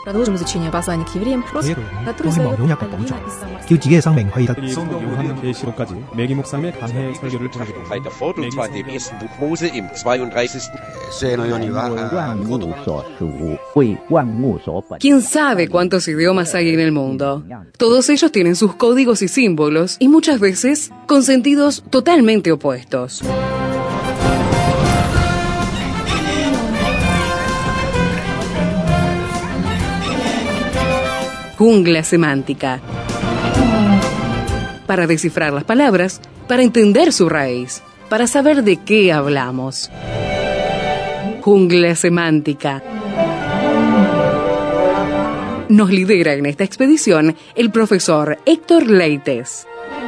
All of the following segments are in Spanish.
Продолжим изучение послания к евреям, который 소위 용약과 봉조, 교지의 상맹회의다. 성경 요한 계시록까지 매기 목사님의 감회 설교를 전하게 Weiter fort, und zwar in dem ersten Buch Mose im 32. ¿Quién sabe cuántos idiomas hay en el mundo? Todos ellos tienen sus códigos y símbolos, y muchas veces con sentidos totalmente opuestos. Jungla semántica. Para descifrar las palabras, para entender su raíz, para saber de qué hablamos. Jungla semántica. Nos lidera en esta expedición el profesor Héctor Leites.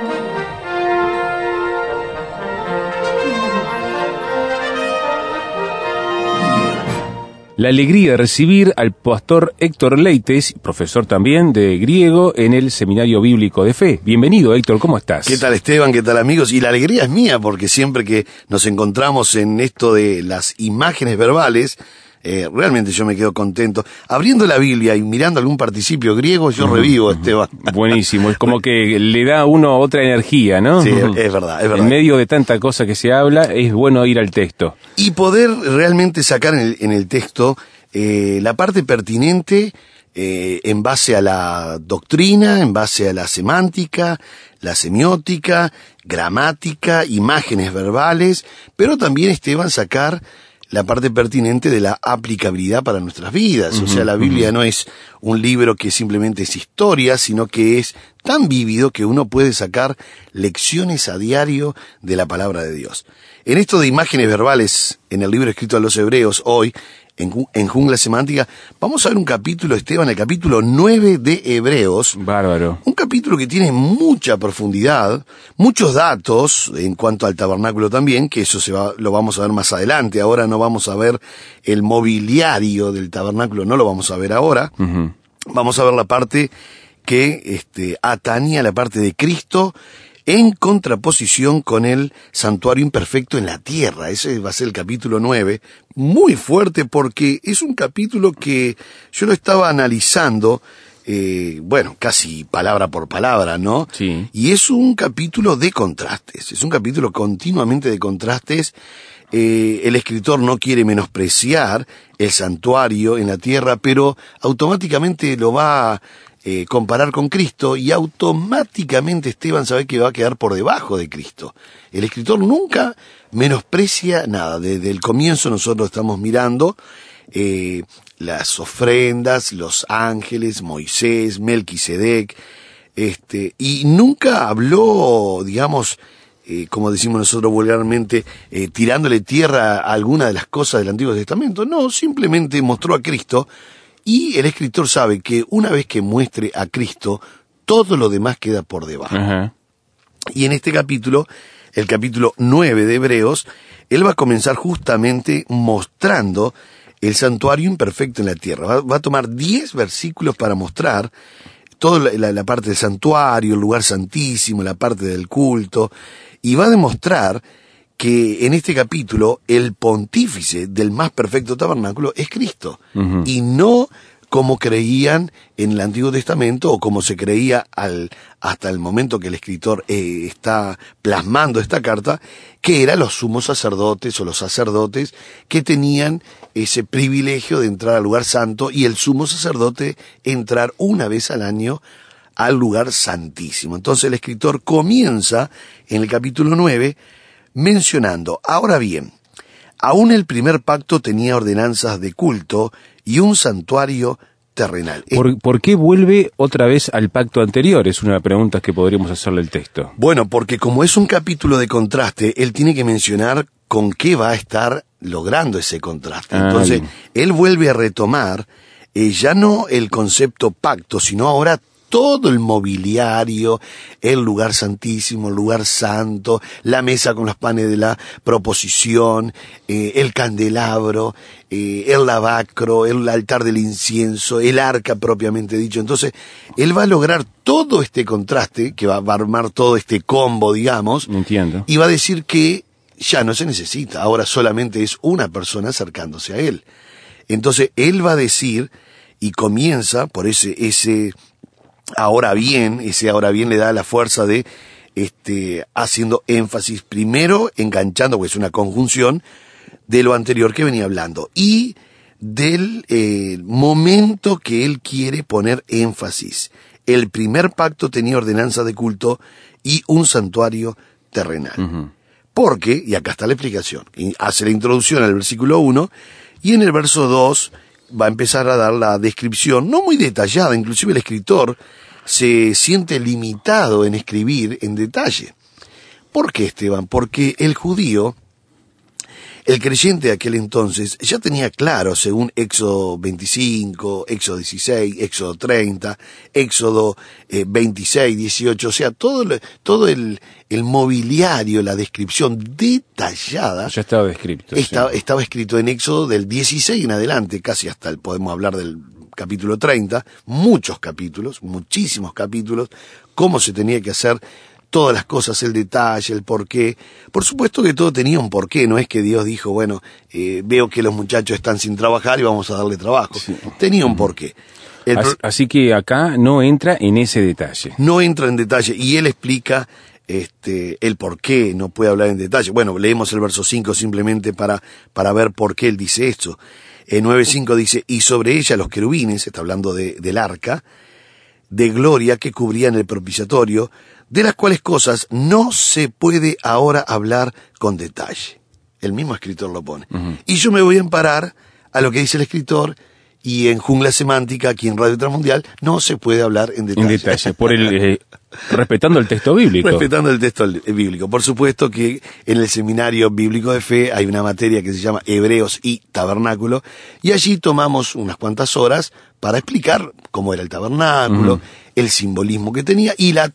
La alegría de recibir al pastor Héctor Leites, profesor también de griego en el Seminario Bíblico de Fe. Bienvenido, Héctor, ¿cómo estás? ¿Qué tal, Esteban? ¿Qué tal, amigos? Y la alegría es mía, porque siempre que nos encontramos en esto de las imágenes verbales, realmente yo me quedo contento. Abriendo la Biblia y mirando algún participio griego, yo revivo, Esteban. Buenísimo, es como que le da a uno otra energía, ¿no? Sí, es verdad, es verdad. En medio de tanta cosa que se habla, es bueno ir al texto. Y poder realmente sacar en el texto la parte pertinente en base a la doctrina, en base a la semántica, la semiótica, gramática, imágenes verbales, pero también, Esteban, sacar la parte pertinente de la aplicabilidad para nuestras vidas. O sea, la Biblia no es un libro que simplemente es historia, sino que es tan vívido que uno puede sacar lecciones a diario de la palabra de Dios. En esto de imágenes verbales, en el libro escrito a los Hebreos, hoy, en Jungla Semántica, vamos a ver un capítulo, Esteban, el capítulo 9 de Hebreos. Bárbaro. Un capítulo que tiene mucha profundidad, muchos datos en cuanto al tabernáculo también, que eso lo vamos a ver más adelante. Ahora no vamos a ver el mobiliario del tabernáculo, no lo vamos a ver ahora. Vamos a ver la parte que atañe a la parte de Cristo, en contraposición con el santuario imperfecto en la tierra. Ese va a ser el capítulo 9, muy fuerte porque es un capítulo que yo lo estaba analizando, casi palabra por palabra, ¿no? Sí. Y es un capítulo de contrastes, es un capítulo continuamente de contrastes. El escritor no quiere menospreciar el santuario en la tierra, pero automáticamente lo va a comparar con Cristo, y automáticamente, Esteban, sabe que va a quedar por debajo de Cristo. El escritor nunca menosprecia nada. Desde el comienzo nosotros estamos mirando las ofrendas, los ángeles, Moisés, Melquisedec, y nunca habló, digamos, como decimos nosotros vulgarmente, tirándole tierra a alguna de las cosas del Antiguo Testamento. No, simplemente mostró a Cristo. Y el escritor sabe que una vez que muestre a Cristo, todo lo demás queda por debajo. Ajá. Y en este capítulo, el capítulo 9 de Hebreos, él va a comenzar justamente mostrando el santuario imperfecto en la tierra. Va a tomar 10 versículos para mostrar toda la parte del santuario, el lugar santísimo, la parte del culto, y va a demostrar que en este capítulo el pontífice del más perfecto tabernáculo es Cristo, y no como creían en el Antiguo Testamento, o como se creía hasta el momento que el escritor está plasmando esta carta, que eran los sumos sacerdotes o los sacerdotes que tenían ese privilegio de entrar al lugar santo, y el sumo sacerdote entrar una vez al año al lugar santísimo. Entonces el escritor comienza en el capítulo 9 mencionando: ahora bien, aún el primer pacto tenía ordenanzas de culto y un santuario terrenal. ¿Por qué vuelve otra vez al pacto anterior? Es una pregunta que podríamos hacerle al texto. Bueno, porque como es un capítulo de contraste, él tiene que mencionar con qué va a estar logrando ese contraste. Entonces, él vuelve a retomar ya no el concepto pacto, sino ahora todo el mobiliario, el lugar santísimo, el lugar santo, la mesa con los panes de la proposición, el candelabro, el lavacro, el altar del incienso, el arca propiamente dicho. Entonces, él va a lograr todo este contraste, que va a armar todo este combo, digamos. Entiendo. Y va a decir que ya no se necesita, ahora solamente es una persona acercándose a él. Entonces, él va a decir y comienza por ese ahora bien le da la fuerza de haciendo énfasis primero, enganchando, porque es una conjunción de lo anterior que venía hablando, y del momento que él quiere poner énfasis. El primer pacto tenía ordenanza de culto y un santuario terrenal. Uh-huh. Porque, y acá está la explicación, hace la introducción al versículo 1, y en el verso 2 va a empezar a dar la descripción, no muy detallada, inclusive el escritor se siente limitado en escribir en detalle. ¿Por qué, Esteban? Porque el judío, el creyente de aquel entonces, ya tenía claro, según Éxodo 25, Éxodo 16, Éxodo 30, Éxodo 26, 18, o sea, todo el mobiliario, la descripción detallada. Ya estaba descrito. Estaba escrito en Éxodo del 16 en adelante, casi hasta podemos hablar del capítulo 30, muchísimos capítulos, cómo se tenía que hacer todas las cosas, el detalle, el porqué. Por supuesto que todo tenía un porqué, no es que Dios dijo, bueno, veo que los muchachos están sin trabajar y vamos a darle trabajo. Sí. Tenía un porqué. Así que acá no entra en ese detalle. No entra en detalle, y él explica el porqué, no puede hablar en detalle. Bueno, leemos el verso 5 simplemente para ver por qué él dice esto. 9.5 dice, y sobre ella los querubines, está hablando del arca, de gloria que cubrían el propiciatorio, de las cuales cosas no se puede ahora hablar con detalle. El mismo escritor lo pone. Uh-huh. Y yo me voy a emparar a lo que dice el escritor, y en Jungla Semántica, aquí en Radio Transmundial, no se puede hablar en detalle. En detalle, por respetando el texto bíblico. Respetando el texto bíblico. Por supuesto que en el Seminario Bíblico de Fe hay una materia que se llama Hebreos y Tabernáculo, y allí tomamos unas cuantas horas para explicar cómo era el tabernáculo, el simbolismo que tenía y la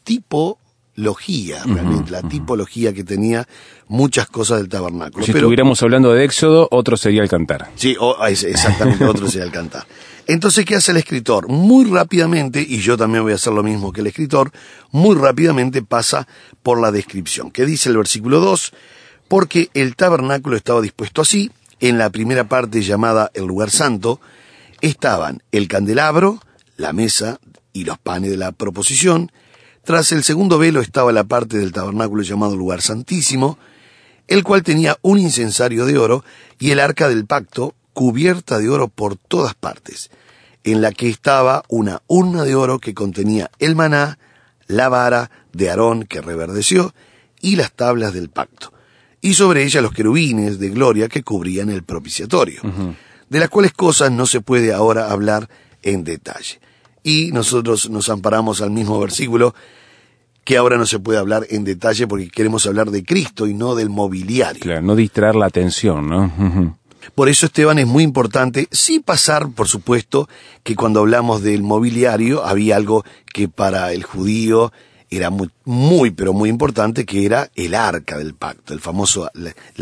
tipología, realmente, la tipología que tenía muchas cosas del tabernáculo. Si estuviéramos hablando de Éxodo, otro sería el Cantar. Sí, exactamente, otro sería el Cantar. Entonces, ¿qué hace el escritor? Muy rápidamente, y yo también voy a hacer lo mismo que el escritor, muy rápidamente pasa por la descripción. ¿Qué dice el versículo 2? Porque el tabernáculo estaba dispuesto así. En la primera parte, llamada el lugar santo, estaban el candelabro, la mesa y los panes de la proposición. Tras el segundo velo estaba la parte del tabernáculo llamado lugar santísimo, el cual tenía un incensario de oro y el arca del pacto cubierta de oro por todas partes, en la que estaba una urna de oro que contenía el maná, la vara de Aarón que reverdeció y las tablas del pacto, y sobre ella los querubines de gloria que cubrían el propiciatorio, de las cuales cosas no se puede ahora hablar en detalle. Y nosotros nos amparamos al mismo versículo, que ahora no se puede hablar en detalle porque queremos hablar de Cristo y no del mobiliario. Claro, no distraer la atención, ¿no? Por eso, Esteban, es muy importante, sí pasar, por supuesto, que cuando hablamos del mobiliario había algo que para el judío era muy, pero muy importante, que era el arca del pacto, el famoso,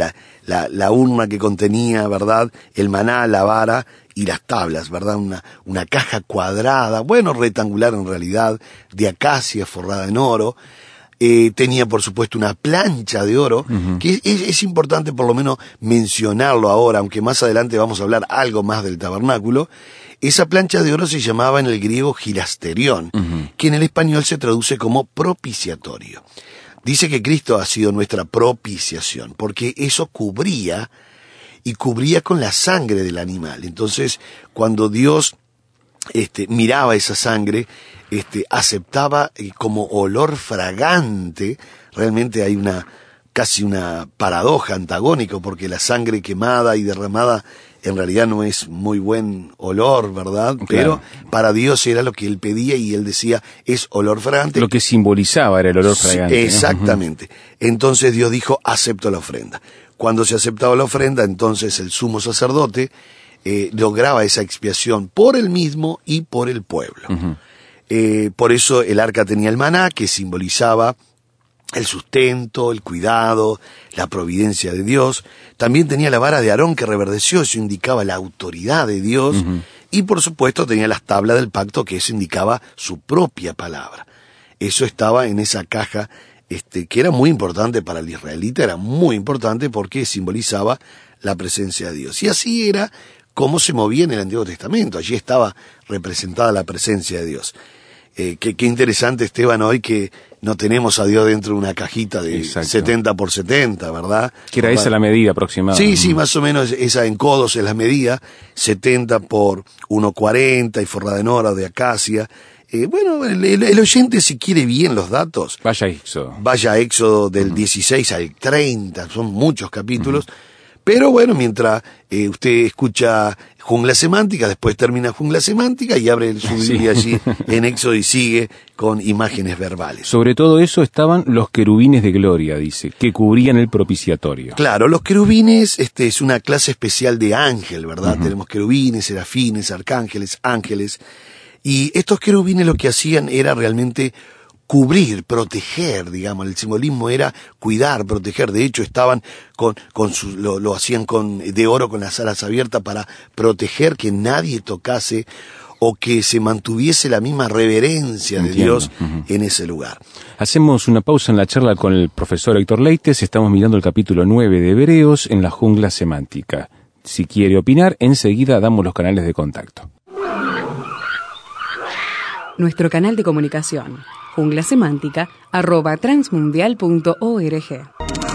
la urna que contenía, ¿verdad?, el maná, la vara y las tablas, ¿verdad?, una caja cuadrada, bueno, rectangular en realidad, de acacia forrada en oro. Tenía, por supuesto, una plancha de oro, que es importante por lo menos mencionarlo ahora, aunque más adelante vamos a hablar algo más del tabernáculo. Esa plancha de oro se llamaba en el griego gilasterión, que en el español se traduce como propiciatorio. Dice que Cristo ha sido nuestra propiciación, porque eso cubría con la sangre del animal. Entonces, cuando Dios miraba esa sangre, aceptaba como olor fragante. Realmente hay casi una paradoja antagónica, porque la sangre quemada y derramada en realidad no es muy buen olor, ¿verdad? Claro. Pero para Dios era lo que él pedía y él decía, es olor fragante. Lo que simbolizaba era el olor fragante. Sí, exactamente. ¿No? Entonces Dios dijo, acepto la ofrenda. Cuando se aceptaba la ofrenda, entonces el sumo sacerdote lograba esa expiación por él mismo y por el pueblo. Por eso el arca tenía el maná, que simbolizaba el sustento, el cuidado, la providencia de Dios. También tenía la vara de Aarón que reverdeció, eso indicaba la autoridad de Dios. Y por supuesto tenía las tablas del pacto, que eso indicaba su propia palabra. Eso estaba en esa caja, que era muy importante para el israelita, era muy importante porque simbolizaba la presencia de Dios. Y así era cómo se movía en el Antiguo Testamento. Allí estaba representada la presencia de Dios. Qué interesante, Esteban, hoy que no tenemos a Dios dentro de una cajita de 70 por 70, ¿verdad? Que era esa la medida aproximada. Sí, más o menos esa en codos es la medida, 70 por 1,40 y forrada en oro de acacia. Bueno, el oyente, si quiere bien los datos, vaya Éxodo. Vaya a Éxodo del 16 al 30, son muchos capítulos. Pero bueno, mientras usted escucha Jungla Semántica, después termina Jungla Semántica y abre su Biblia allí en Éxodo y sigue con imágenes verbales. Sobre todo eso estaban los querubines de gloria, dice, que cubrían el propiciatorio. Claro, los querubines es una clase especial de ángel, ¿verdad? Tenemos querubines, serafines, arcángeles, ángeles. Y estos querubines lo que hacían era realmente cubrir, proteger, digamos, el simbolismo era cuidar, proteger. De hecho, estaban lo hacían de oro con las alas abiertas para proteger que nadie tocase o que se mantuviese la misma reverencia de Dios en ese lugar. Hacemos una pausa en la charla con el profesor Héctor Leites. Estamos mirando el capítulo 9 de Hebreos en la Jungla Semántica. Si quiere opinar, enseguida damos los canales de contacto. Nuestro canal de comunicación, junglasemántica@transmundial.org.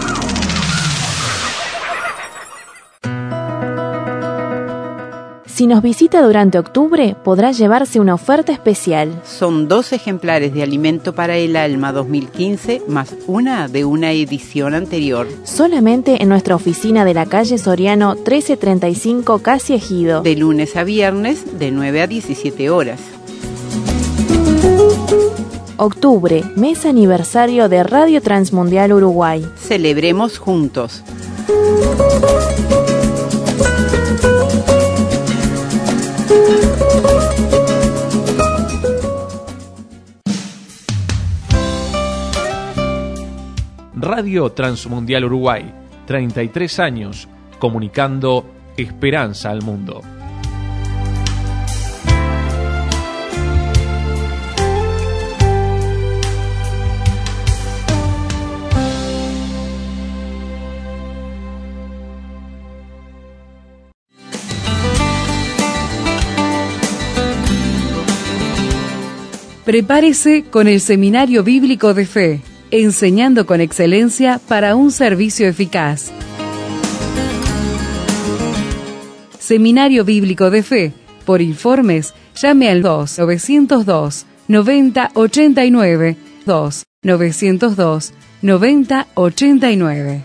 Si nos visita durante octubre, podrá llevarse una oferta especial. Son 2 ejemplares de Alimento para el Alma 2015, más una de una edición anterior. Solamente en nuestra oficina de la calle Soriano 1335, Casi Ejido. De lunes a viernes, de 9 a 17 horas. Octubre, mes aniversario de Radio Transmundial Uruguay. Celebremos juntos. Radio Transmundial Uruguay, 33 años, comunicando esperanza al mundo. Prepárese con el Seminario Bíblico de Fe, enseñando con excelencia para un servicio eficaz. Seminario Bíblico de Fe. Por informes, llame al 2-902-9089, 2-902-9089.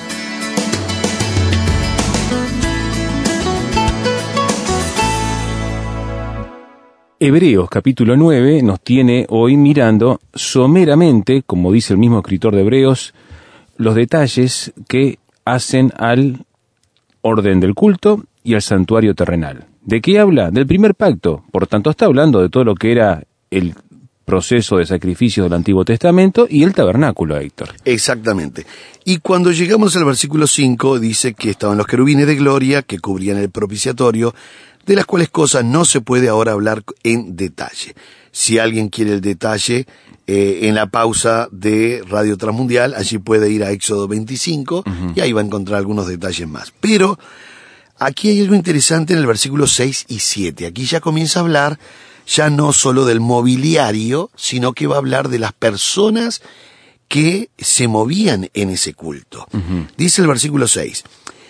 Hebreos capítulo 9 nos tiene hoy mirando someramente, como dice el mismo escritor de Hebreos, los detalles que hacen al orden del culto y al santuario terrenal. ¿De qué habla? Del primer pacto. Por tanto, está hablando de todo lo que era el proceso de sacrificios del Antiguo Testamento y el tabernáculo, Héctor. Exactamente. Y cuando llegamos al versículo 5, dice que estaban los querubines de gloria que cubrían el propiciatorio, de las cuales cosas no se puede ahora hablar en detalle. Si alguien quiere el detalle, en la pausa de Radio Transmundial, allí puede ir a Éxodo 25, y ahí va a encontrar algunos detalles más. Pero aquí hay algo interesante en el versículo 6 y 7. Aquí ya comienza a hablar ya no solo del mobiliario, sino que va a hablar de las personas que se movían en ese culto. Dice el versículo 6,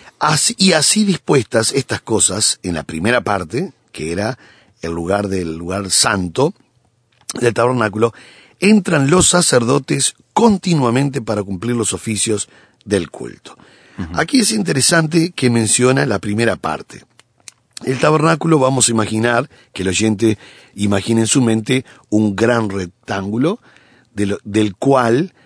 así dispuestas estas cosas en la primera parte, que era el lugar santo del tabernáculo, entran los sacerdotes continuamente para cumplir los oficios del culto. Aquí es interesante que menciona la primera parte. El tabernáculo, vamos a imaginar, que el oyente imagine en su mente un gran rectángulo, del cual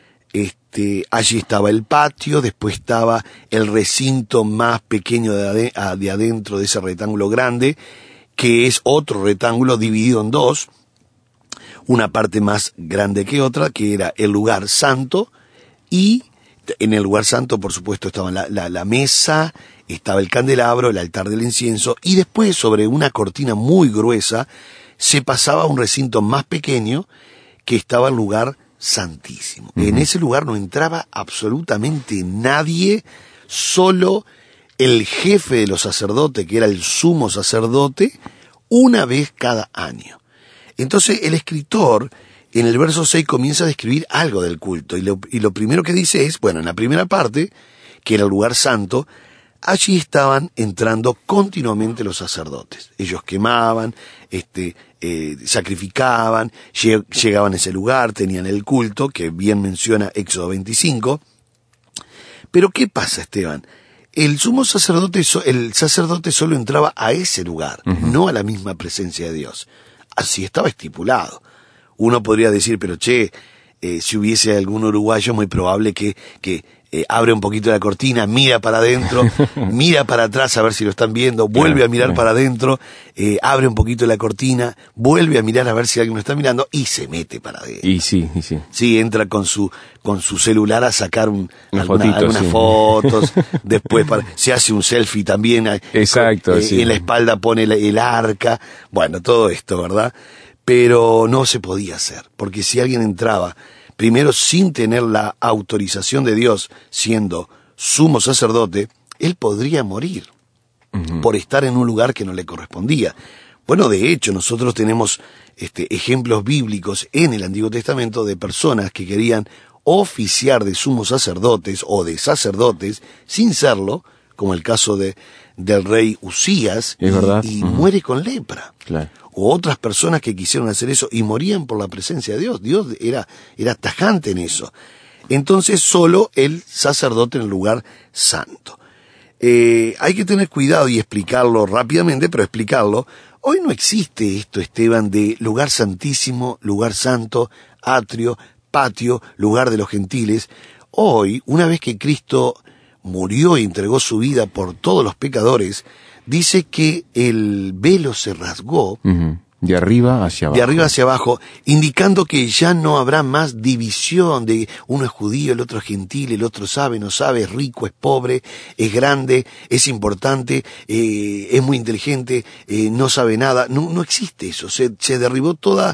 allí estaba el patio, después estaba el recinto más pequeño de adentro de ese rectángulo grande, que es otro rectángulo dividido en dos, una parte más grande que otra, que era el lugar santo, y en el lugar santo, por supuesto, estaba la mesa, estaba el candelabro, el altar del incienso, y después, sobre una cortina muy gruesa, se pasaba a un recinto más pequeño, que estaba el lugar santísimo. En ese lugar no entraba absolutamente nadie, solo el jefe de los sacerdotes, que era el sumo sacerdote, una vez cada año. Entonces el escritor en el verso 6 comienza a describir algo del culto, y lo primero que dice es, bueno, en la primera parte, que era el lugar santo, allí estaban entrando continuamente los sacerdotes. Ellos quemaban, sacrificaban, llegaban a ese lugar, tenían el culto, que bien menciona Éxodo 25. Pero ¿qué pasa, Esteban? El sumo sacerdote, el sacerdote solo entraba a ese lugar, no a la misma presencia de Dios. Así estaba estipulado. Uno podría decir, pero si hubiese algún uruguayo, muy probable que abre un poquito la cortina, mira para adentro, mira para atrás a ver si lo están viendo, vuelve a mirar para adentro, abre un poquito la cortina, vuelve a mirar a ver si alguien lo está mirando y se mete para adentro. Y sí. Sí, entra con su celular a sacar algunas sí. fotos, después se hace un selfie también. Exacto, sí. En la espalda pone el arca, bueno, todo esto, ¿verdad? Pero no se podía hacer, porque si alguien entraba primero sin tener la autorización de Dios, siendo sumo sacerdote, él podría morir por estar en un lugar que no le correspondía. Bueno, de hecho, nosotros tenemos ejemplos bíblicos en el Antiguo Testamento de personas que querían oficiar de sumos sacerdotes o de sacerdotes sin serlo, como el caso del rey Usías, y muere con lepra. Claro. O otras personas que quisieron hacer eso y morían por la presencia de Dios. Dios era tajante en eso. Entonces solo el sacerdote en el lugar santo. Hay que tener cuidado y explicarlo rápidamente, pero explicarlo. Hoy no existe esto, Esteban, de lugar santísimo, lugar santo, atrio, patio, lugar de los gentiles. Hoy, una vez que Cristo murió y entregó su vida por todos los pecadores, dice que el velo se rasgó de arriba hacia abajo. De arriba hacia abajo, indicando que ya no habrá más división de uno es judío, el otro es gentil, el otro sabe, no sabe, es rico, es pobre, es grande, es importante, es muy inteligente, no sabe nada. No existe eso. Se derribó toda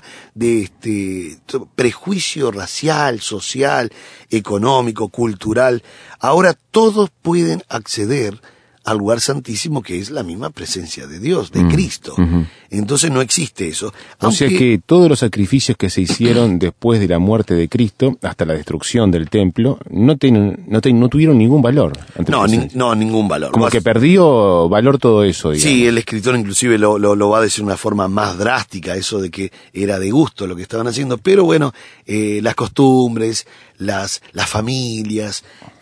prejuicio racial, social, económico, cultural. Ahora todos pueden acceder al lugar santísimo, que es la misma presencia de Dios, de Cristo. Entonces no existe eso. O sea que todos los sacrificios que se hicieron después de la muerte de Cristo, hasta la destrucción del templo, no tuvieron ningún valor. No, ningún valor. Como que perdió valor todo eso, digamos. Sí, el escritor inclusive lo va a decir de una forma más drástica, eso de que era de gusto lo que estaban haciendo, pero bueno, las costumbres, las familias,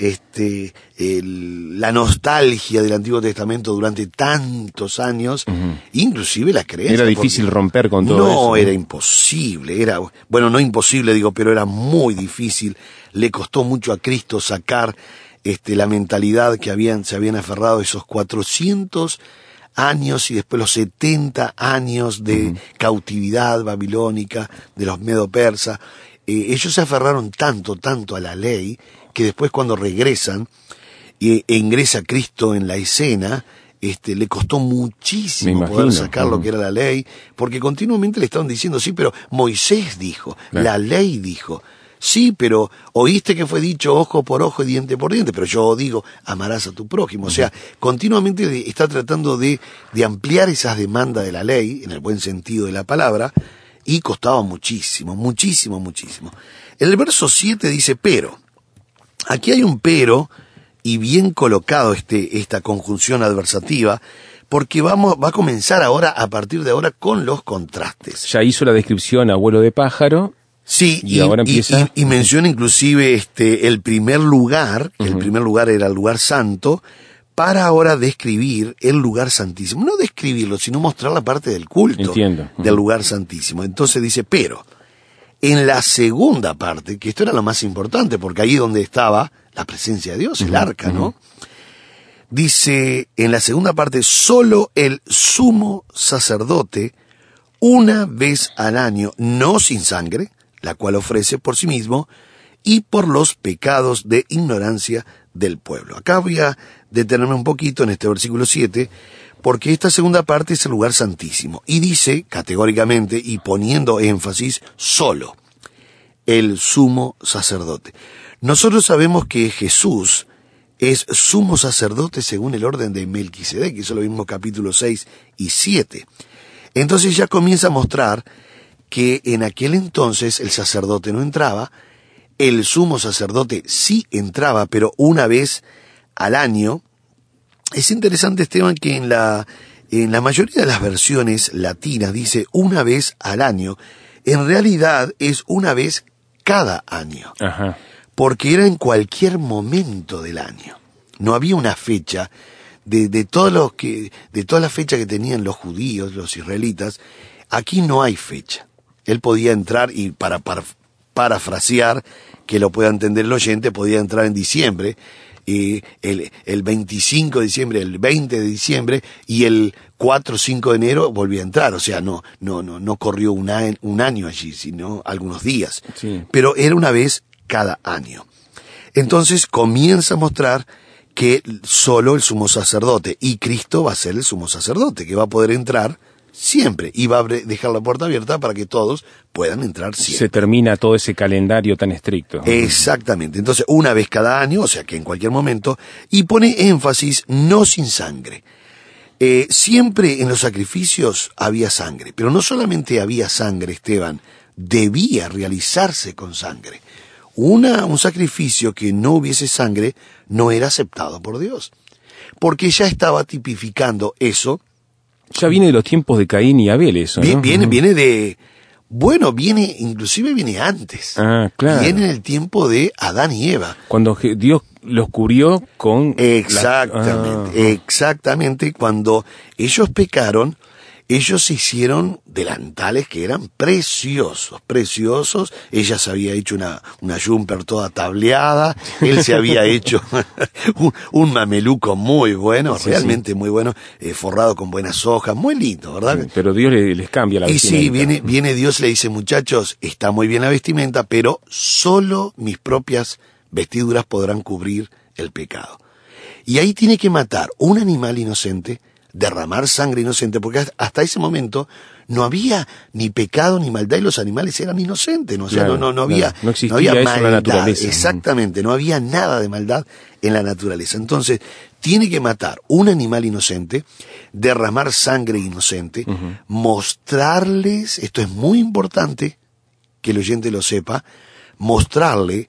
la nostalgia del Antiguo Testamento durante tantos años, inclusive la creencia. Era difícil romper con todo eso. No, era imposible, no imposible digo, pero era muy difícil. Le costó mucho a Cristo sacar la mentalidad que se habían aferrado esos 400 años y después los 70 años de cautividad babilónica de los medo-persas. Ellos se aferraron tanto a la ley, que después cuando regresan e ingresa Cristo en la escena, le costó muchísimo poder sacar lo que era la ley, porque continuamente le estaban diciendo, sí, pero Moisés dijo, la ley dijo, sí, pero oíste que fue dicho ojo por ojo y diente por diente, pero yo digo, amarás a tu prójimo. O sea, continuamente está tratando de ampliar esas demandas de la ley, en el buen sentido de la palabra, y costaba muchísimo. En el verso 7 dice, pero. Aquí hay un pero, y bien colocado esta conjunción adversativa, porque va a comenzar ahora, a partir de ahora, con los contrastes. Ya hizo la descripción abuelo de pájaro. Sí, y ahora empieza. Y menciona inclusive el primer lugar, el primer lugar era el lugar santo, para ahora describir el lugar santísimo. No describirlo, sino mostrar la parte del culto del lugar santísimo. Entonces dice, pero en la segunda parte, que esto era lo más importante, porque ahí donde estaba la presencia de Dios, el arca, ¿no? Dice, en la segunda parte, solo el sumo sacerdote, una vez al año, no sin sangre, la cual ofrece por sí mismo, y por los pecados de ignorancia del pueblo. Acá voy a detenerme un poquito en este versículo 7, porque esta segunda parte es el lugar santísimo, y dice categóricamente, y poniendo énfasis, solo el sumo sacerdote. Nosotros sabemos que Jesús es sumo sacerdote según el orden de Melquisedec, eso lo vimos capítulos 6 y 7. Entonces ya comienza a mostrar que en aquel entonces el sacerdote no entraba, el sumo sacerdote sí entraba, pero una vez al año. Es interesante, Esteban, que en la mayoría de las versiones latinas dice una vez al año. En realidad es una vez cada año. Ajá. Porque era en cualquier momento del año. No había una fecha de todas las fechas que tenían los judíos, los israelitas. Aquí no hay fecha. Él podía entrar, y para parafrasear, que lo pueda entender el oyente, podía entrar en diciembre, el 25 de diciembre, el 20 de diciembre, y el 4 o 5 de enero volvía a entrar. O sea, no corrió un año allí, sino algunos días. Sí. Pero era una vez cada año. Entonces comienza a mostrar que solo el sumo sacerdote, y Cristo va a ser el sumo sacerdote, que va a poder entrar siempre, y va a dejar la puerta abierta para que todos puedan entrar siempre. Se termina todo ese calendario tan estricto. Exactamente. Entonces, una vez cada año, o sea que en cualquier momento, y pone énfasis, no sin sangre. Siempre en los sacrificios había sangre, pero no solamente había sangre, Esteban, debía realizarse con sangre. Un sacrificio que no hubiese sangre no era aceptado por Dios, porque ya estaba tipificando eso. Ya viene de los tiempos de Caín y Abel eso, ¿no? Viene inclusive viene antes. Ah, claro. Viene en el tiempo de Adán y Eva. Cuando Dios los cubrió con... Exactamente. Cuando ellos pecaron, ellos se hicieron delantales que eran preciosos. Ella se había hecho una jumper toda tableada, él se había hecho un mameluco muy bueno, sí, realmente muy bueno, forrado con buenas hojas, muy lindo, ¿verdad? Sí, pero Dios les cambia la vestimenta. Y sí, viene Dios y le dice, muchachos, está muy bien la vestimenta, pero solo mis propias vestiduras podrán cubrir el pecado. Y ahí tiene que matar un animal inocente, derramar sangre inocente, porque hasta ese momento no había ni pecado ni maldad y los animales eran inocentes, ¿no? O sea, no había, no existía no había eso maldad, en la naturaleza. Exactamente, no había nada de maldad en la naturaleza. Entonces, tiene que matar un animal inocente, derramar sangre inocente, mostrarles, esto es muy importante que el oyente lo sepa, mostrarle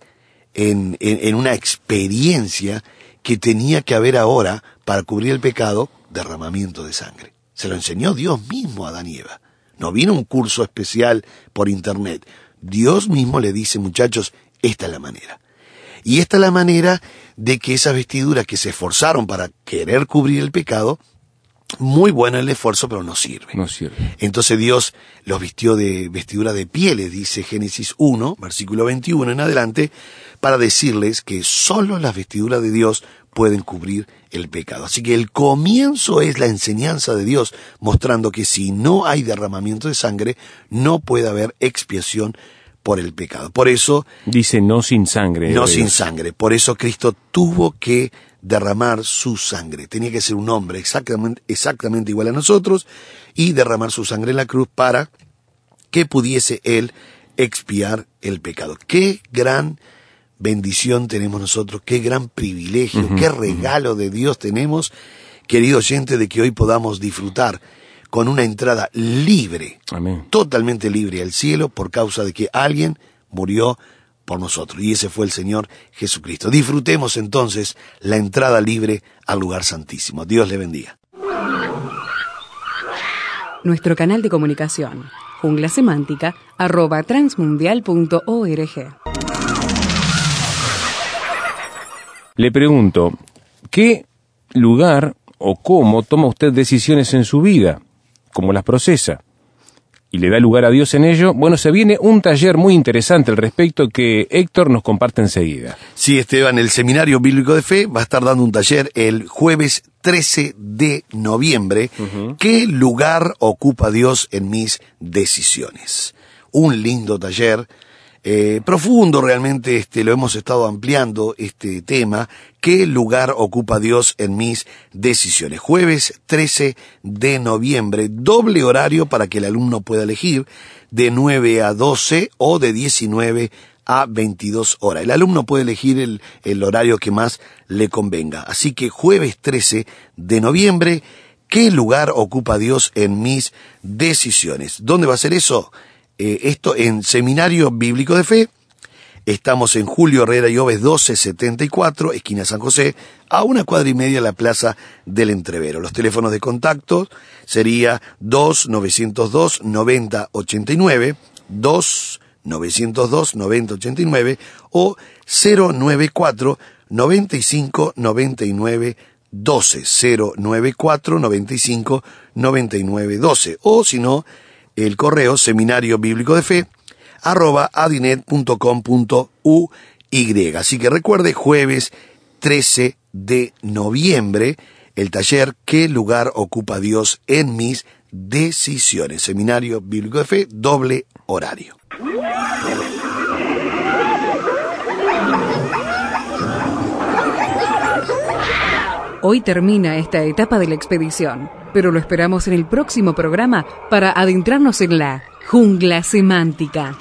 en una experiencia que tenía que haber ahora para cubrir el pecado, derramamiento de sangre. Se lo enseñó Dios mismo a Adán y Eva. No vino un curso especial por internet. Dios mismo le dice, muchachos, esta es la manera. Y esta es la manera de que esas vestiduras que se esforzaron para querer cubrir el pecado, muy bueno el esfuerzo, pero no sirve. No sirve. Entonces Dios los vistió de vestidura de pieles, dice Génesis 1, versículo 21 en adelante, para decirles que solo las vestiduras de Dios pueden cubrir el pecado. Así que el comienzo es la enseñanza de Dios, mostrando que si no hay derramamiento de sangre, no puede haber expiación por el pecado. Por eso... Dice no sin sangre. No sin sangre. Por eso Cristo tuvo que derramar su sangre. Tenía que ser un hombre exactamente igual a nosotros y derramar su sangre en la cruz para que pudiese Él expiar el pecado. ¡Qué gran bendición tenemos nosotros! ¡Qué gran privilegio! ¡Qué regalo de Dios tenemos, querido oyente, de que hoy podamos disfrutar con una entrada libre, amén, totalmente libre al cielo por causa de que alguien murió por nosotros, y ese fue el Señor Jesucristo. Disfrutemos entonces la entrada libre al lugar santísimo. Dios le bendiga. Nuestro canal de comunicación, junglasemántica@transmundial.org. Le pregunto, ¿qué lugar o cómo toma usted decisiones en su vida? ¿Cómo las procesa? ¿Y le da lugar a Dios en ello? Bueno, se viene un taller muy interesante al respecto que Héctor nos comparte enseguida. Sí, Esteban, el Seminario Bíblico de Fe va a estar dando un taller el jueves 13 de noviembre. ¿Qué lugar ocupa Dios en mis decisiones? Un lindo taller, profundo realmente, lo hemos estado ampliando este tema. ¿Qué lugar ocupa Dios en mis decisiones? Jueves 13 de noviembre, doble horario para que el alumno pueda elegir, de 9 a 12 o de 19 a 22 horas. El alumno puede elegir el horario que más le convenga. Así que jueves 13 de noviembre, ¿qué lugar ocupa Dios en mis decisiones? ¿Dónde va a ser eso? Esto en Seminario Bíblico de Fe. Estamos en Julio Herrera y Oves 1274, esquina San José, a 1 cuadra y media de la Plaza del Entrevero. Los teléfonos de contacto sería 2-902-9089, 2-902-9089 o 094-95-99 12, 094-95-99 o si no, el correo Seminario Bíblico de Fe @adinet.com.uy. Así que recuerde, jueves 13 de noviembre, el taller ¿Qué lugar ocupa Dios en mis decisiones? Seminario Bíblico de Fe, doble horario. Hoy termina esta etapa de la expedición, pero lo esperamos en el próximo programa para adentrarnos en la jungla semántica.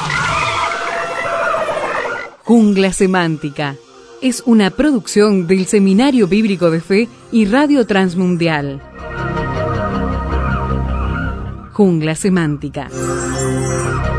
Jungla Semántica es una producción del Seminario Bíblico de Fe y Radio Transmundial. Jungla Semántica.